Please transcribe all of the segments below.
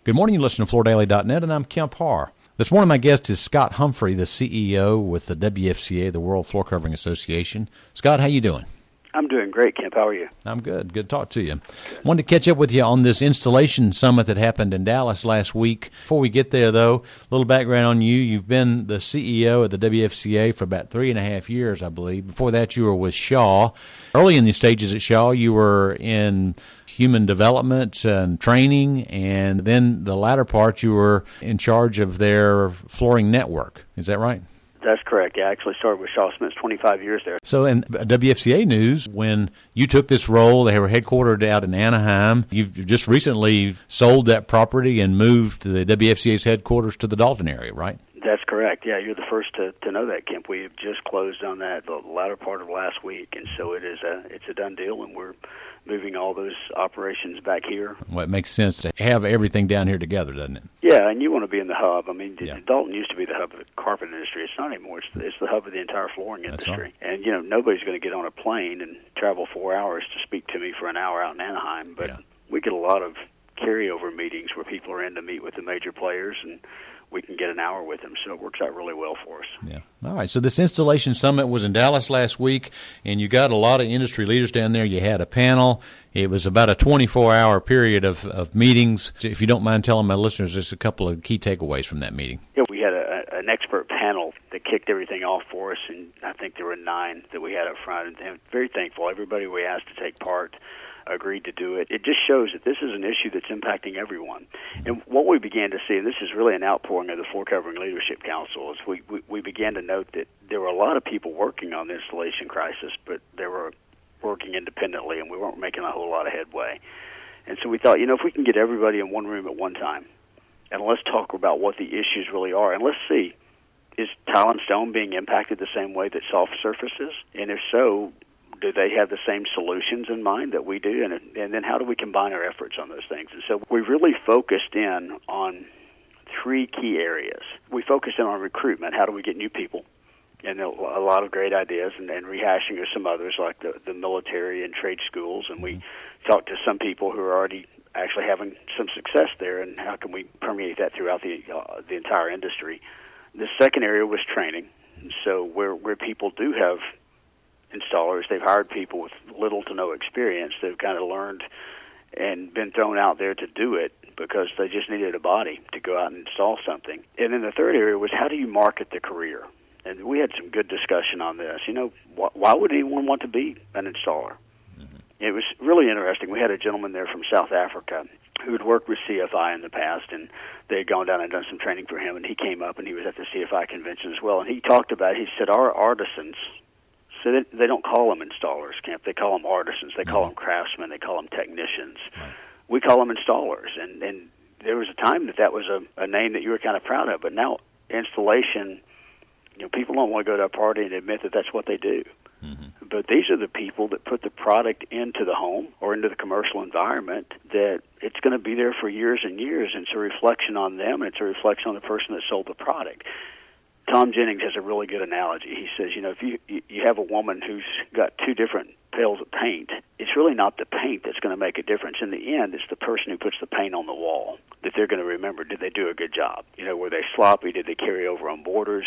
Good morning, you listen to FloorDaily.net, and I'm Kemp Harr. This morning, my guest is Scott Humphrey, the CEO with the WFCA, the World Floor Covering Association. Scott, how you doing? I'm doing great, Kemp. How are you? I'm good. Good to talk to you. Wanted to catch up with you on this installation summit that happened in Dallas last week. Before we get there, though, a little background on you. You've been the CEO at the WFCA for about 3.5 years, I believe. Before that, you were with Shaw. Early in the stages at Shaw, you were in human development and training, and then the latter part, you were in charge of their flooring network. Is that right? That's correct. Yeah, I actually started with Shaw Smith's 25 years there. So in WFCA news, when you took this role, they were headquartered out in Anaheim. You've just recently sold that property and moved the WFCA's headquarters to the Dalton area, right? That's correct. Yeah, you're the first to know that, Kemp. We have just closed on that the latter part of last week, and so it's a done deal, and we're moving all those operations back here. Well, it makes sense to have everything down here together, doesn't it? Yeah, and you want to be in the hub. I mean, Yeah. Dalton used to be the hub of the carpet industry. It's not anymore. It's the hub of the entire flooring That's industry. right. And, nobody's going to get on a plane and travel 4 hours to speak to me for an hour out in Anaheim, but Yeah. we get a lot of carryover meetings where people are in to meet with the major players, and we can get an hour with them, so it works out really well for us. Yeah. All right. So this installation summit was in Dallas last week, and you got a lot of industry leaders down there. You had a panel. It was about a 24-hour period of meetings. If you don't mind telling my listeners just a couple of key takeaways from that meeting. Yeah, we had an expert panel that kicked everything off for us, and I think there were 9 that we had up front, and very thankful. Everybody we asked to take part agreed to do it. It just shows that this is an issue that's impacting everyone. And what we began to see, and this is really an outpouring of the Floor Covering Leadership Council, is we began to note that there were a lot of people working on the installation crisis, but they were working independently, and we weren't making a whole lot of headway. And so we thought, if we can get everybody in one room at one time, and let's talk about what the issues really are, and let's see, is tile and stone being impacted the same way that soft surfaces? And if so, do they have the same solutions in mind that we do? And then how do we combine our efforts on those things? And so we really focused in on 3 key areas. We focused in on recruitment. How do we get new people? And a lot of great ideas, and rehashing of some others like the military and trade schools. And we talked to some people who are already actually having some success there, and how can we permeate that throughout the entire industry. The second area was training. So where people do have installers, they've hired people with little to no experience. They've kind of learned and been thrown out there to do it because they just needed a body to go out and install something. And then the third area was, how do you market the career? And we had some good discussion on this. Why would anyone want to be an installer? Mm-hmm. It was really interesting. We had a gentleman there from South Africa who had worked with CFI in the past, and they had gone down and done some training for him, and he came up, and he was at the CFI convention as well. And he talked about, he said, our artisans, so they don't call them installers, Kemp. They call them artisans. They call them craftsmen. They call them technicians. Right. We call them installers. And there was a time that was a name that you were kind of proud of. But now installation, people don't want to go to a party and admit that that's what they do. Mm-hmm. But these are the people that put the product into the home or into the commercial environment, that it's going to be there for years and years. And it's a reflection on them, and it's a reflection on the person that sold the product. Tom Jennings has a really good analogy. He says, if you have a woman who's got 2 different pails of paint, it's really not the paint that's going to make a difference. In the end, it's the person who puts the paint on the wall that they're going to remember. Did they do a good job? Were they sloppy? Did they carry over on borders?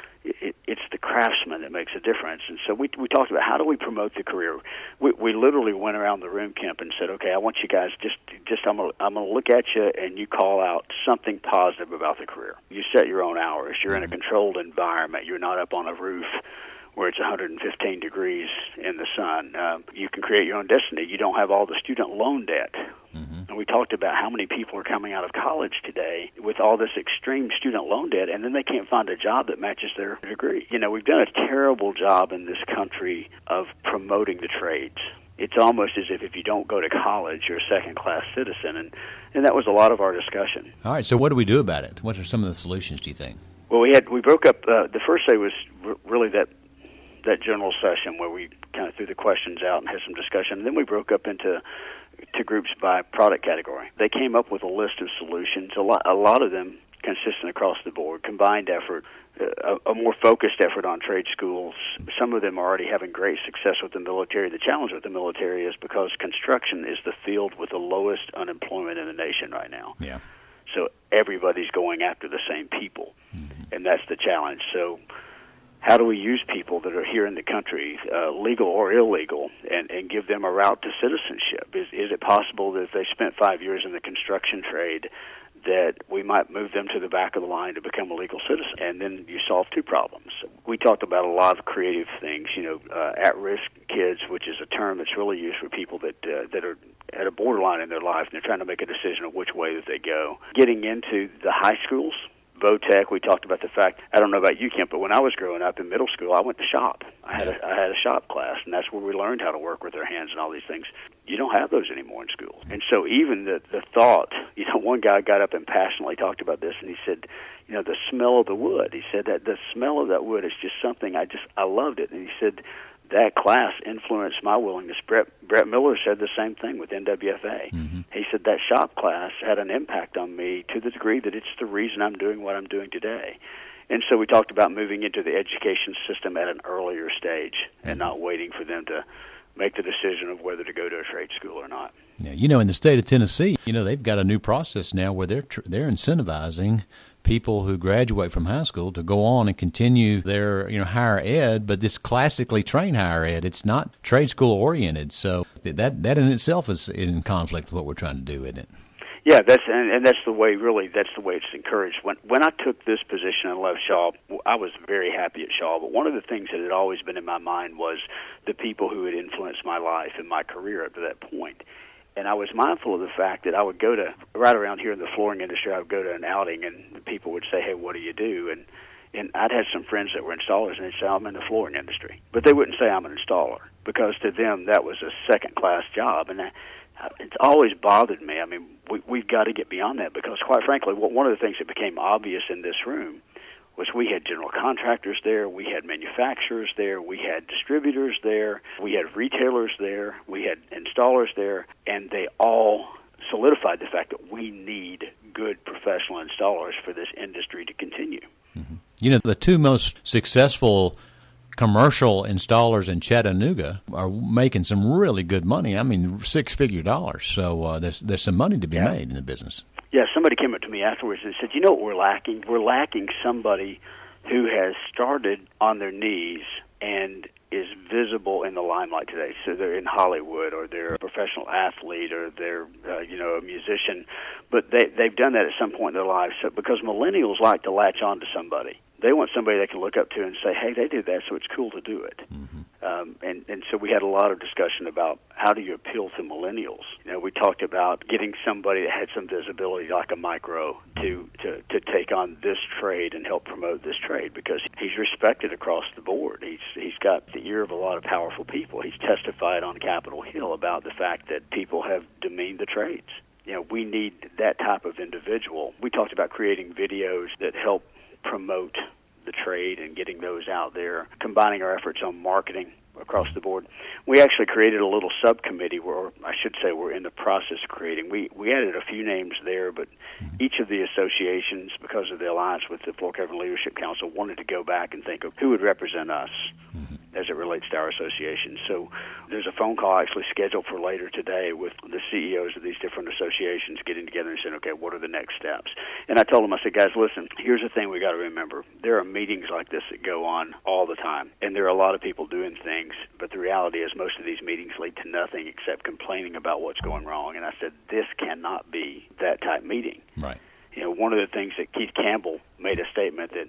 It's the craftsman that makes a difference. And so we talked about, how do we promote the career? We literally went around the room, Kemp, and said, okay, I want you guys just I'm gonna look at you, and you call out something positive about the career. You set your own hours. You're in a controlled environment. You're not up on a roof where it's 115 degrees in the sun. You can create your own destiny. You don't have all the student loan debt. Mm-hmm. And we talked about how many people are coming out of college today with all this extreme student loan debt, and then they can't find a job that matches their degree. We've done a terrible job in this country of promoting the trades. It's almost as if you don't go to college, you're a second-class citizen, and that was a lot of our discussion. All right, so what do we do about it? What are some of the solutions, do you think? Well, we broke up, the first day was really that general session where we kind of threw the questions out and had some discussion, and then we broke up into groups by product category. They came up with a list of solutions, a lot of them consistent across the board, combined effort, a more focused effort on trade schools. Some of them are already having great success with the military. The challenge with the military is because construction is the field with the lowest unemployment in the nation right now. Yeah. so everybody's going after the same people, and that's the challenge. So how do we use people that are here in the country, legal or illegal, and give them a route to citizenship? Is it possible that if they spent 5 years in the construction trade, that we might move them to the back of the line to become a legal citizen? And then you solve two problems. We talked about a lot of creative things, at-risk kids, which is a term that's really used for people that are at a borderline in their life, and they're trying to make a decision of which way that they go. Getting into the high schools, Votech, we talked about the fact, I don't know about you, Kemp, but when I was growing up in middle school, I went to shop. I had a shop class, and that's where we learned how to work with our hands and all these things. You don't have those anymore in schools. And so even the thought, one guy got up and passionately talked about this, and he said, the smell of the wood. He said that the smell of that wood is just something, I loved it. And he said, that class influenced my willingness. Brett Miller said the same thing with NWFA. Mm-hmm. He said that shop class had an impact on me to the degree that it's the reason I'm doing what I'm doing today. And so we talked about moving into the education system at an earlier stage and not waiting for them to make the decision of whether to go to a trade school or not. Yeah, in the state of Tennessee, they've got a new process now where they're incentivizing people who graduate from high school to go on and continue their higher ed, but this classically trained higher ed. It's not trade school oriented, so that in itself is in conflict with what we're trying to do, isn't it? Yeah, that's the way. Really, that's the way it's encouraged. When I took this position and left Shaw, I was very happy at Shaw. But one of the things that had always been in my mind was the people who had influenced my life and my career up to that point. And I was mindful of the fact that I would go to, right around here in the flooring industry, I would go to an outing and people would say, hey, what do you do? And I'd had some friends that were installers, and they'd say, I'm in the flooring industry. But they wouldn't say I'm an installer, because to them that was a second-class job. And it's always bothered me. I mean, we've got to get beyond that, because quite frankly, one of the things that became obvious in this room was we had general contractors there, we had manufacturers there, we had distributors there, we had retailers there, we had installers there, and they all solidified the fact that we need good professional installers for this industry to continue. Mm-hmm. The two most successful commercial installers in Chattanooga are making some really good money. I mean, six-figure dollars. So there's some money to be made in the business. Yeah, somebody came up to me afterwards and said, what we're lacking? We're lacking somebody who has started on their knees and is visible in the limelight today. So they're in Hollywood, or they're a professional athlete, or they're a musician, but they've done that at some point in their lives. So because millennials like to latch on to somebody. They want somebody they can look up to and say, hey, they did that, so it's cool to do it. Mm-hmm. And so we had a lot of discussion about how do you appeal to millennials. We talked about getting somebody that had some visibility, like a Micro, to take on this trade and help promote this trade, because he's respected across the board. He's got the ear of a lot of powerful people. He's testified on Capitol Hill about the fact that people have demeaned the trades. We need that type of individual. We talked about creating videos that help promote the trade and getting those out there, combining our efforts on marketing across the board. We actually created a little subcommittee, or I should say we're in the process of creating. We added a few names there, but each of the associations, because of the alliance with the Floor Covering Leadership Council, wanted to go back and think of who would represent us as it relates to our association. So there's a phone call actually scheduled for later today with the CEOs of these different associations getting together and saying, okay, what are the next steps? And I told them, I said, guys, listen, here's the thing we got to remember. There are meetings like this that go on all the time, and there are a lot of people doing things, but the reality is most of these meetings lead to nothing except complaining about what's going wrong. And I said, this cannot be that type meeting. Right. One of the things that Keith Campbell made a statement that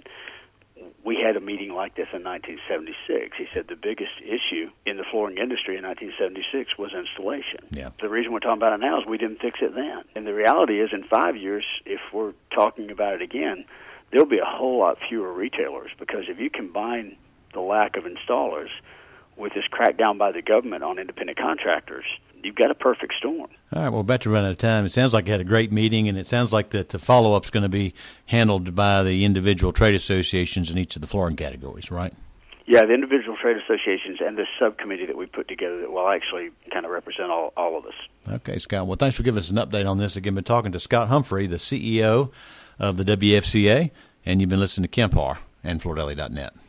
we had a meeting like this in 1976. He said the biggest issue in the flooring industry in 1976 was installation. Yeah. The reason we're talking about it now is we didn't fix it then. And the reality is, in 5 years, if we're talking about it again, there'll be a whole lot fewer retailers, because if you combine the lack of installers with this crackdown by the government on independent contractors, you've got a perfect storm. All right, well, about to run out of time. It sounds like you had a great meeting, and it sounds like that the follow-up is going to be handled by the individual trade associations in each of the flooring categories, right? Yeah, the individual trade associations and this subcommittee that we put together that will actually kind of represent all of us. Okay, Scott. Well, thanks for giving us an update on this. Again, been talking to Scott Humphrey, the CEO of the WFCA, and you've been listening to Kemp Harr and FloorDaily.net.